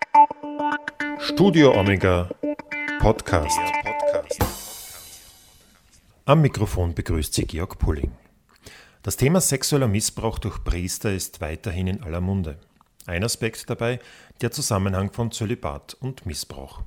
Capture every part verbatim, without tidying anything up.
Studio Omega Podcast. Am Mikrofon begrüßt Sie Georg Pulling. Das Thema sexueller Missbrauch durch Priester ist weiterhin in aller Munde. Ein Aspekt dabei der Zusammenhang von Zölibat und Missbrauch.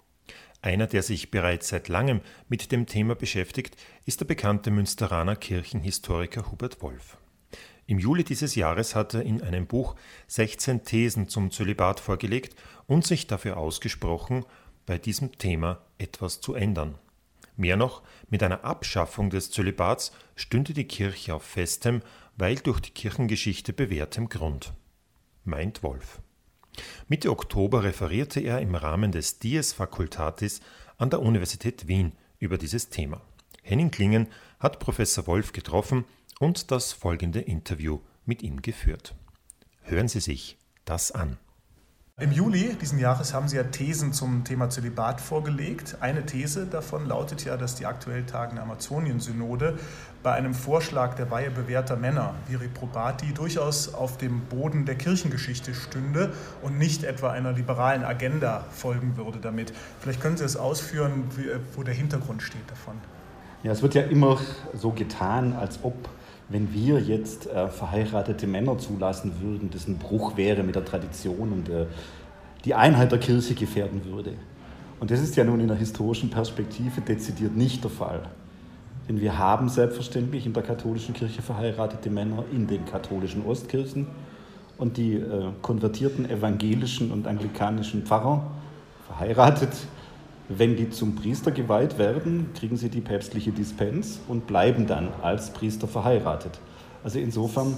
Einer, der sich bereits seit langem mit dem Thema beschäftigt, ist der bekannte Münsteraner Kirchenhistoriker Hubert Wolf. Im Juli dieses Jahres hat er in einem Buch sechzehn Thesen zum Zölibat vorgelegt und sich dafür ausgesprochen, bei diesem Thema etwas zu ändern. Mehr noch, mit einer Abschaffung des Zölibats stünde die Kirche auf festem, weil durch die Kirchengeschichte bewährtem Grund. Meint Wolf. Mitte Oktober referierte er im Rahmen des Dies Facultatis an der Universität Wien über dieses Thema. Henning Klingen hat Professor Wolf getroffen und das folgende Interview mit ihm geführt. Hören Sie sich das an. Im Juli diesen Jahres haben Sie ja Thesen zum Thema Zölibat vorgelegt. Eine These davon lautet ja, dass die aktuell tagende Amazonien-Synode bei einem Vorschlag der Weihe bewährter Männer, viri probati, durchaus auf dem Boden der Kirchengeschichte stünde und nicht etwa einer liberalen Agenda folgen würde damit. Vielleicht können Sie es ausführen, wo der Hintergrund steht davon. Ja, es wird ja immer so getan, als ob, wenn wir jetzt äh, verheiratete Männer zulassen würden, das ein Bruch wäre mit der Tradition und äh, die Einheit der Kirche gefährden würde. Und das ist ja nun in der historischen Perspektive dezidiert nicht der Fall. Denn wir haben selbstverständlich in der katholischen Kirche verheiratete Männer in den katholischen Ostkirchen und die äh, konvertierten evangelischen und anglikanischen Pfarrer verheiratet. Wenn die zum Priester geweiht werden, kriegen sie die päpstliche Dispens und bleiben dann als Priester verheiratet. Also insofern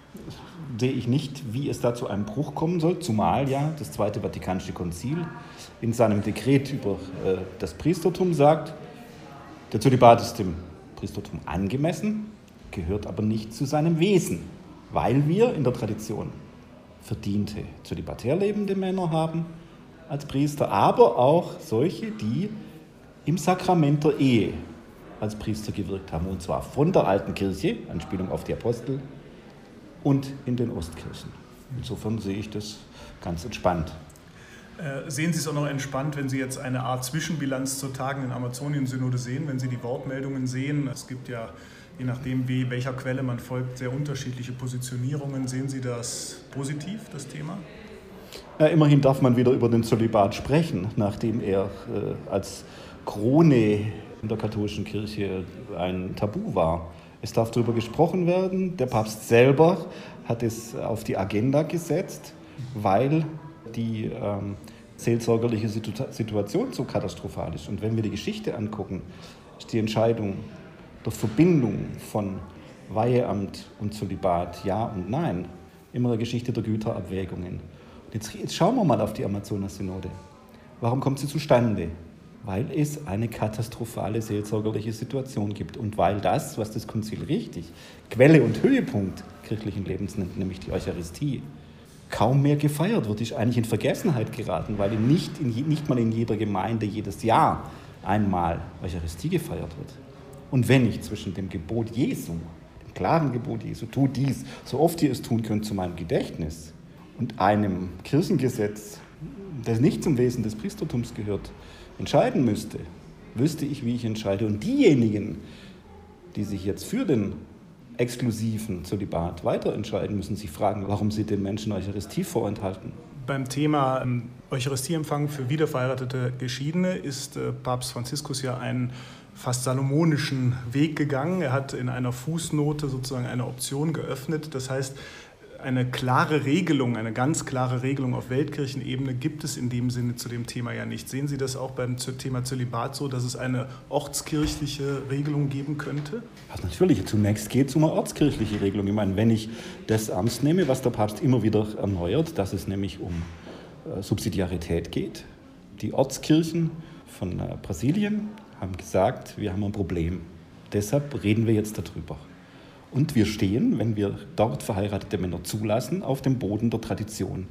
sehe ich nicht, wie es da zu einem Bruch kommen soll, zumal ja das Zweite Vatikanische Konzil in seinem Dekret über äh, das Priestertum sagt, der Zölibat ist dem Priestertum angemessen, gehört aber nicht zu seinem Wesen, weil wir in der Tradition verdiente zölibatär lebende Männer haben, als Priester, aber auch solche, die im Sakrament der Ehe als Priester gewirkt haben, und zwar von der alten Kirche, Anspielung auf die Apostel, und in den Ostkirchen. Insofern sehe ich das ganz entspannt. Äh, sehen Sie es auch noch entspannt, wenn Sie jetzt eine Art Zwischenbilanz zur tagenden Amazonien-Synode sehen, wenn Sie die Wortmeldungen sehen? Es gibt ja, je nachdem, wie, welcher Quelle man folgt, sehr unterschiedliche Positionierungen. Sehen Sie das positiv, das Thema? Ja, immerhin darf man wieder über den Zölibat sprechen, nachdem er äh, als Krone in der katholischen Kirche ein Tabu war. Es darf darüber gesprochen werden. Der Papst selber hat es auf die Agenda gesetzt, weil die ähm, seelsorgerliche Situ- Situation so katastrophal ist. Und wenn wir die Geschichte angucken, ist die Entscheidung der Verbindung von Weiheamt und Zölibat, ja und nein, immer eine Geschichte der Güterabwägungen. Jetzt, jetzt schauen wir mal auf die Amazonas-Synode. Warum kommt sie zustande? Weil es eine katastrophale seelsorgerliche Situation gibt und weil das, was das Konzil richtig Quelle und Höhepunkt kirchlichen Lebens nennt, nämlich die Eucharistie, kaum mehr gefeiert wird, ist eigentlich in Vergessenheit geraten, weil nicht, in, nicht mal in jeder Gemeinde jedes Jahr einmal Eucharistie gefeiert wird. Und wenn nicht zwischen dem Gebot Jesu, dem klaren Gebot Jesu, tu dies, so oft ihr es tun könnt, zu meinem Gedächtnis, und einem Kirchengesetz, das nicht zum Wesen des Priestertums gehört, entscheiden müsste, wüsste ich, wie ich entscheide. Und diejenigen, die sich jetzt für den exklusiven Zölibat weiterentscheiden, müssen sich fragen, warum sie den Menschen Eucharistie vorenthalten. Beim Thema Eucharistieempfang für wiederverheiratete Geschiedene ist Papst Franziskus ja einen fast salomonischen Weg gegangen. Er hat in einer Fußnote sozusagen eine Option geöffnet. Das heißt, eine klare Regelung, eine ganz klare Regelung auf Weltkirchenebene gibt es in dem Sinne zu dem Thema ja nicht. Sehen Sie das auch beim Thema Zölibat so, dass es eine ortskirchliche Regelung geben könnte? Also natürlich, zunächst geht es um eine ortskirchliche Regelung. Ich meine, wenn ich das ernst nehme, was der Papst immer wieder erneuert, dass es nämlich um äh, Subsidiarität geht. Die Ortskirchen von äh, Brasilien haben gesagt, wir haben ein Problem. Deshalb reden wir jetzt darüber. Und wir stehen, wenn wir dort verheiratete Männer zulassen, auf dem Boden der Tradition.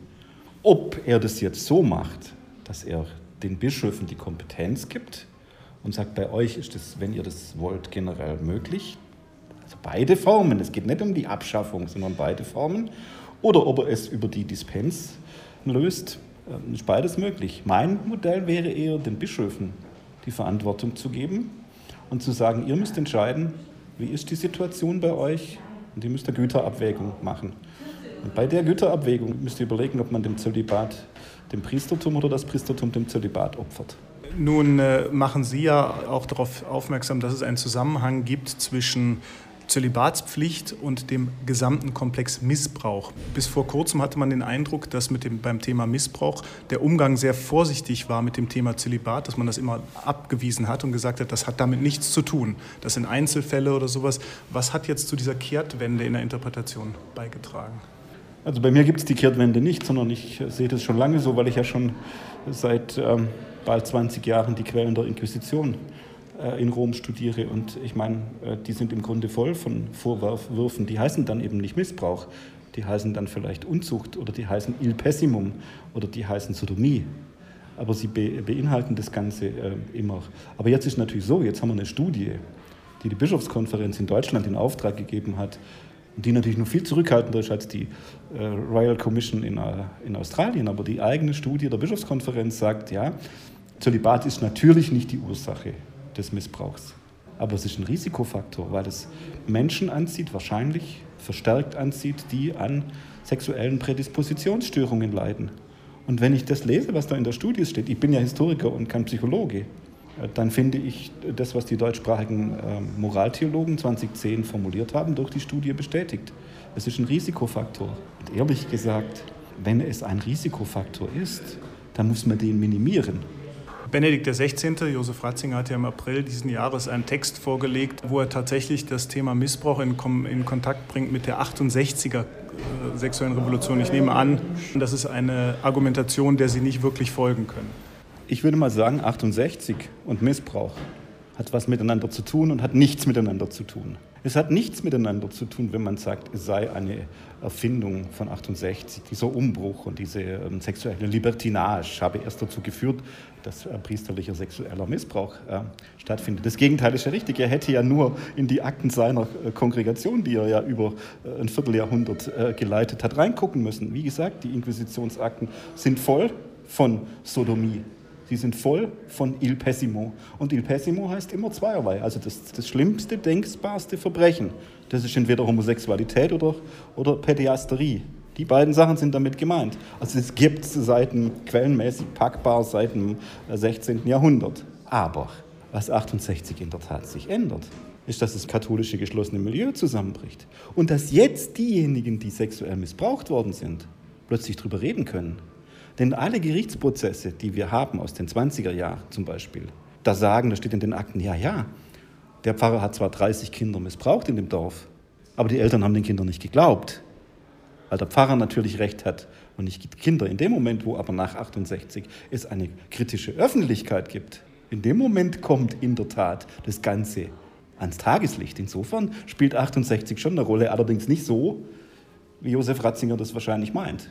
Ob er das jetzt so macht, dass er den Bischöfen die Kompetenz gibt und sagt, bei euch ist das, wenn ihr das wollt, generell möglich. Also beide Formen, es geht nicht um die Abschaffung, sondern beide Formen. Oder ob er es über die Dispens löst, Ist beides möglich. Mein Modell wäre eher, den Bischöfen die Verantwortung zu geben und zu sagen, ihr müsst entscheiden, wie ist die Situation bei euch, und ihr müsst eine Güterabwägung machen. Und bei der Güterabwägung müsst ihr überlegen, ob man dem Zölibat dem Priestertum oder das Priestertum dem Zölibat opfert. Nun äh, machen Sie ja auch darauf aufmerksam, dass es einen Zusammenhang gibt zwischen Zölibatspflicht und dem gesamten Komplex Missbrauch. Bis vor kurzem hatte man den Eindruck, dass mit dem, beim Thema Missbrauch der Umgang sehr vorsichtig war mit dem Thema Zölibat, dass man das immer abgewiesen hat und gesagt hat, das hat damit nichts zu tun. Das sind Einzelfälle oder sowas. Was hat jetzt zu dieser Kehrtwende in der Interpretation beigetragen? Also bei mir gibt es die Kehrtwende nicht, sondern ich sehe das schon lange so, weil ich ja schon seit ähm, bald zwanzig Jahren die Quellen der Inquisition in Rom studiere, und ich meine, die sind im Grunde voll von Vorwürfen, die heißen dann eben nicht Missbrauch, die heißen dann vielleicht Unzucht oder die heißen Il Pessimum oder die heißen Sodomie, aber sie be- beinhalten das Ganze äh, immer. Aber jetzt ist natürlich so, jetzt haben wir eine Studie, die die Bischofskonferenz in Deutschland in Auftrag gegeben hat und die natürlich noch viel zurückhaltender ist als die äh, Royal Commission in, äh, in Australien, aber die eigene Studie der Bischofskonferenz sagt, ja, Zölibat ist natürlich nicht die Ursache des Missbrauchs. Aber es ist ein Risikofaktor, weil es Menschen anzieht, wahrscheinlich verstärkt anzieht, die an sexuellen Prädispositionsstörungen leiden. Und wenn ich das lese, was da in der Studie steht, ich bin ja Historiker und kein Psychologe, dann finde ich das, was die deutschsprachigen Moraltheologen zwanzig zehn formuliert haben, durch die Studie bestätigt. Es ist ein Risikofaktor. Und ehrlich gesagt, wenn es ein Risikofaktor ist, dann muss man den minimieren. Benedikt der Sechzehnte, Josef Ratzinger, hat ja im April diesen Jahres einen Text vorgelegt, wo er tatsächlich das Thema Missbrauch in, in Kontakt bringt mit der achtundsechziger äh, sexuellen Revolution. Ich nehme an, das ist eine Argumentation, der Sie nicht wirklich folgen können. Ich würde mal sagen, achtundsechzig und Missbrauch hat was miteinander zu tun und hat nichts miteinander zu tun. Es hat nichts miteinander zu tun, wenn man sagt, es sei eine Erfindung von achtundsechzig. Dieser Umbruch und diese ähm, sexuelle Libertinage habe erst dazu geführt, dass äh, priesterlicher sexueller Missbrauch äh, stattfindet. Das Gegenteil ist ja richtig. Er hätte ja nur in die Akten seiner äh, Kongregation, die er ja über äh, ein Vierteljahrhundert äh, geleitet hat, reingucken müssen. Wie gesagt, die Inquisitionsakten sind voll von Sodomie. Sie sind voll von Il Pessimo. Und Il Pessimo heißt immer zweierlei. Also das, das schlimmste, denkbarste Verbrechen. Das ist entweder Homosexualität oder, oder Pädiasterie. Die beiden Sachen sind damit gemeint. Also es gibt Seiten quellenmäßig packbar seit dem sechzehnten Jahrhundert. Aber was achtundsechzig in der Tat sich ändert, ist, dass das katholische geschlossene Milieu zusammenbricht. Und dass jetzt diejenigen, die sexuell missbraucht worden sind, plötzlich darüber reden können. Denn alle Gerichtsprozesse, die wir haben aus den zwanziger Jahren zum Beispiel, da sagen, da steht in den Akten, ja, ja, der Pfarrer hat zwar dreißig Kinder missbraucht in dem Dorf, aber die Eltern haben den Kindern nicht geglaubt, weil der Pfarrer natürlich recht hat und nicht die Kinder. In dem Moment, wo aber nach achtundsechzig es eine kritische Öffentlichkeit gibt, in dem Moment kommt in der Tat das Ganze ans Tageslicht. Insofern spielt achtundsechzig schon eine Rolle, allerdings nicht so, wie Josef Ratzinger das wahrscheinlich meint.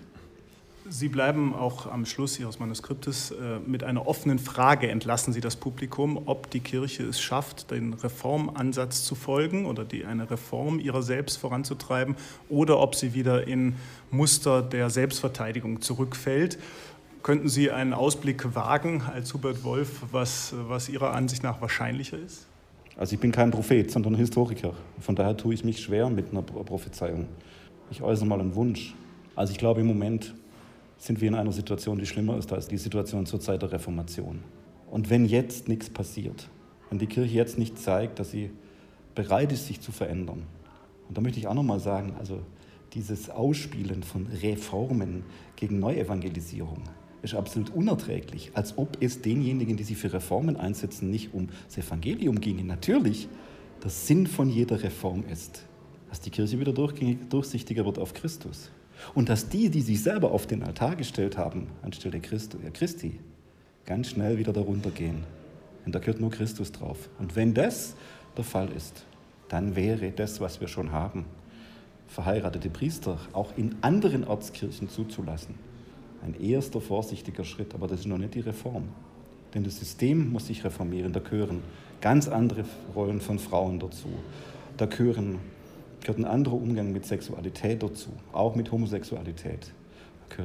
Sie bleiben auch am Schluss Ihres Manuskriptes äh, mit einer offenen Frage, entlassen Sie das Publikum, ob die Kirche es schafft, den Reformansatz zu folgen oder die, eine Reform ihrer selbst voranzutreiben oder ob sie wieder in Muster der Selbstverteidigung zurückfällt. Könnten Sie einen Ausblick wagen als Hubert Wolf, was, was Ihrer Ansicht nach wahrscheinlicher ist? Also ich bin kein Prophet, sondern Historiker. Von daher tue ich mich schwer mit einer Prophezeiung. Ich äußere mal einen Wunsch. Also ich glaube, im Moment sind wir in einer Situation, die schlimmer ist als die Situation zur Zeit der Reformation. Und wenn jetzt nichts passiert, wenn die Kirche jetzt nicht zeigt, dass sie bereit ist, sich zu verändern, und da möchte ich auch nochmal sagen, also dieses Ausspielen von Reformen gegen Neuevangelisierung ist absolut unerträglich, als ob es denjenigen, die sich für Reformen einsetzen, nicht um das Evangelium ginge. Natürlich, der Sinn von jeder Reform ist, dass die Kirche wieder durchsichtiger wird auf Christus. Und dass die, die sich selber auf den Altar gestellt haben, anstelle Christi, ganz schnell wieder darunter gehen. Denn da gehört nur Christus drauf. Und wenn das der Fall ist, dann wäre das, was wir schon haben, verheiratete Priester auch in anderen Ortskirchen zuzulassen, ein erster vorsichtiger Schritt. Aber das ist noch nicht die Reform. Denn das System muss sich reformieren. Da gehören ganz andere Rollen von Frauen dazu. Da gehören gehört ein anderer Umgang mit Sexualität dazu, auch mit Homosexualität. Da gehört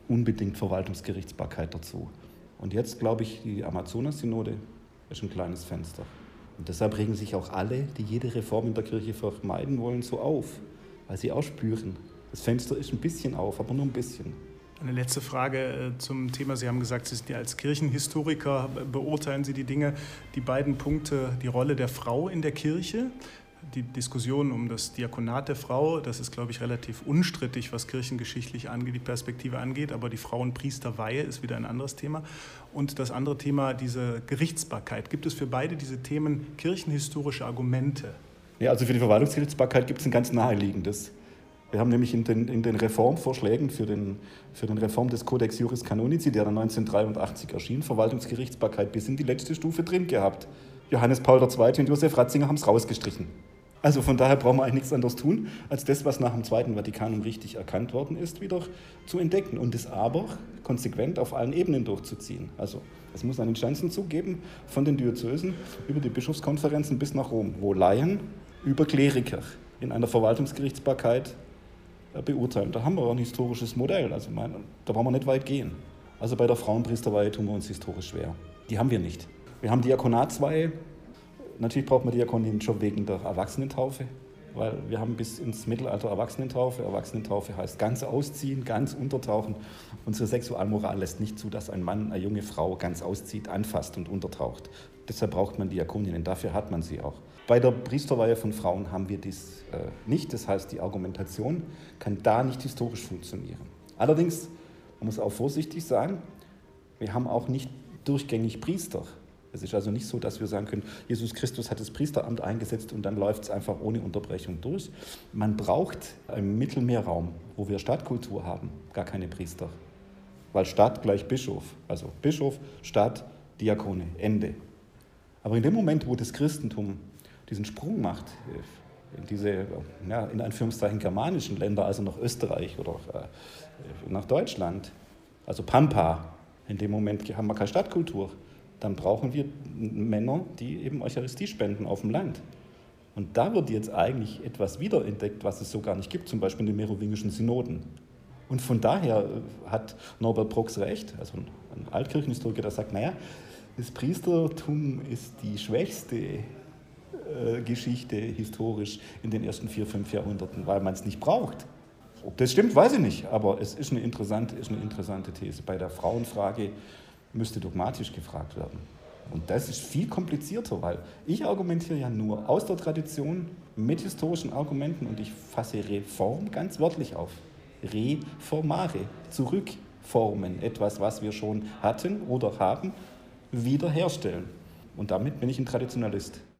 unbedingt Verwaltungsgerichtsbarkeit dazu. Und jetzt glaube ich, die Amazonas-Synode ist ein kleines Fenster. Und deshalb regen sich auch alle, die jede Reform in der Kirche vermeiden wollen, so auf, weil sie auch spüren, das Fenster ist ein bisschen auf, aber nur ein bisschen. Eine letzte Frage zum Thema. Sie haben gesagt, Sie sind ja als Kirchenhistoriker, beurteilen Sie die Dinge, die beiden Punkte, die Rolle der Frau in der Kirche. Die Diskussion um das Diakonat der Frau, das ist, glaube ich, relativ unstrittig, was kirchengeschichtlich angeht, die Perspektive angeht, aber die Frauenpriesterweihe ist wieder ein anderes Thema. Und das andere Thema, diese Gerichtsbarkeit. Gibt es für beide diese Themen kirchenhistorische Argumente? Ja, also für die Verwaltungsgerichtsbarkeit gibt es ein ganz naheliegendes. Wir haben nämlich in den, in den Reformvorschlägen für den, für den Reform des Codex Juris Canonici, der dann neunzehnhundertdreiundachtzig erschien, Verwaltungsgerichtsbarkeit bis in die letzte Stufe drin gehabt. Johannes Paul der Zweite und Josef Ratzinger haben es rausgestrichen. Also von daher brauchen wir eigentlich nichts anderes tun, als das, was nach dem Zweiten Vatikanum richtig erkannt worden ist, wieder zu entdecken und es aber konsequent auf allen Ebenen durchzuziehen. Also es muss einen Instanzenzug geben von den Diözesen über die Bischofskonferenzen bis nach Rom, wo Laien über Kleriker in einer Verwaltungsgerichtsbarkeit beurteilen. Da haben wir ein historisches Modell, also meine, da brauchen wir nicht weit gehen. Also bei der Frauenpriesterweihe tun wir uns historisch schwer. Die haben wir nicht. Wir haben Diakonatsweihe. Natürlich braucht man Diakoninnen schon wegen der Erwachsenentaufe, weil wir haben bis ins Mittelalter Erwachsenentaufe. Erwachsenentaufe heißt ganz ausziehen, ganz untertauchen. Unsere Sexualmoral lässt nicht zu, dass ein Mann eine junge Frau ganz auszieht, anfasst und untertaucht. Deshalb braucht man Diakoninnen, dafür hat man sie auch. Bei der Priesterweihe von Frauen haben wir dies äh, nicht, das heißt, die Argumentation kann da nicht historisch funktionieren. Allerdings, man muss auch vorsichtig sein, wir haben auch nicht durchgängig Priester. Es ist also nicht so, dass wir sagen können, Jesus Christus hat das Priesteramt eingesetzt und dann läuft es einfach ohne Unterbrechung durch. Man braucht im Mittelmeerraum, wo wir Stadtkultur haben, gar keine Priester. Weil Stadt gleich Bischof, also Bischof, Stadt, Diakone, Ende. Aber in dem Moment, wo das Christentum diesen Sprung macht in diese, ja, in Anführungszeichen germanischen Länder, also nach Österreich oder äh, nach Deutschland, also Pampa, in dem Moment haben wir keine Stadtkultur, dann brauchen wir Männer, die eben Eucharistie spenden auf dem Land. Und da wird jetzt eigentlich etwas wiederentdeckt, was es so gar nicht gibt, zum Beispiel in den merowingischen Synoden. Und von daher hat Norbert Brox recht, also ein Altkirchenhistoriker, der sagt, naja, das Priestertum ist die schwächste äh, Geschichte historisch in den ersten vier, fünf Jahrhunderten, weil man es nicht braucht. Ob das stimmt, weiß ich nicht, aber es ist eine interessante, ist eine interessante These. Bei der Frauenfrage müsste dogmatisch gefragt werden. Und das ist viel komplizierter, weil ich argumentiere ja nur aus der Tradition mit historischen Argumenten und ich fasse Reform ganz wörtlich auf. Reformare, zurückformen, etwas, was wir schon hatten oder haben, wiederherstellen. Und damit bin ich ein Traditionalist.